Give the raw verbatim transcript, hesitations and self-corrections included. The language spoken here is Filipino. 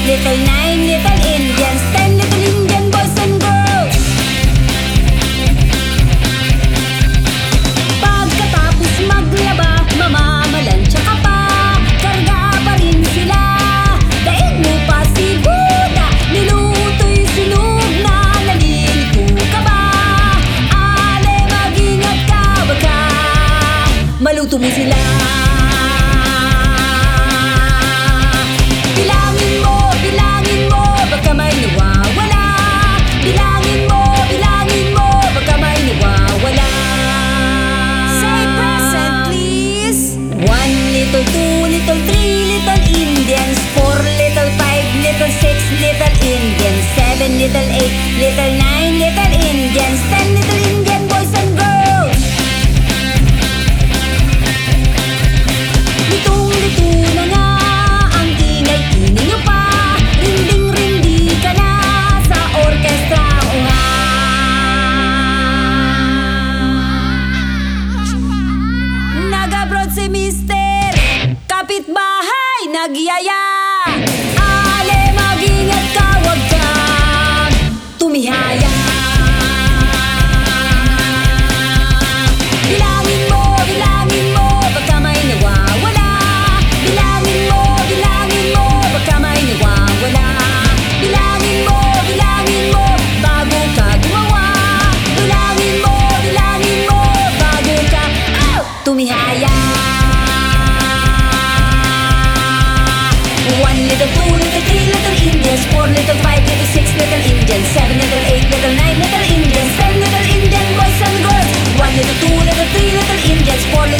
little nine little Indians, ten little Indian boys and girls. Pagkatapos maglaba, mamamalansya ka pa, karga pa rin sila. Daig mo pa si Buda, niluto'y sunog na, nalilito ka ba? Ale, mag-ingat ka, baka maluto mo sila. Bilangin mo, bilangin mo, baka may nawawala. Bilangin mo, bilangin mo, baka may nawawala. Say present, please. One little, two little, three little Indians, four little, five little, six little Indians, seven little, eight little, nine little Indians, ten little Indian boys and girls. Litong-lito na nga ang ingay-ingay nyo pa, rinding-rindi ka na sa orkestra o nga. Nag-abroad si mister, kapitbahay nagyaya. Ale, mag-ingat ka, wag kang tumihaya. Bilangin mo, bilangin mo, baka may nawawala. Bilangin mo, bilangin mo, baka may nawawala. Bilangin mo, bilangin mo, bago ka gumawa. Bilangin mo, bilangin mo, bago ka oh, tumihaya. One little, two little, three little Indians, four little, five little, six little Indians, seven little, eight little, nine little Indians, ten little Indian boys and girls. One little, two little, three little Indians, four little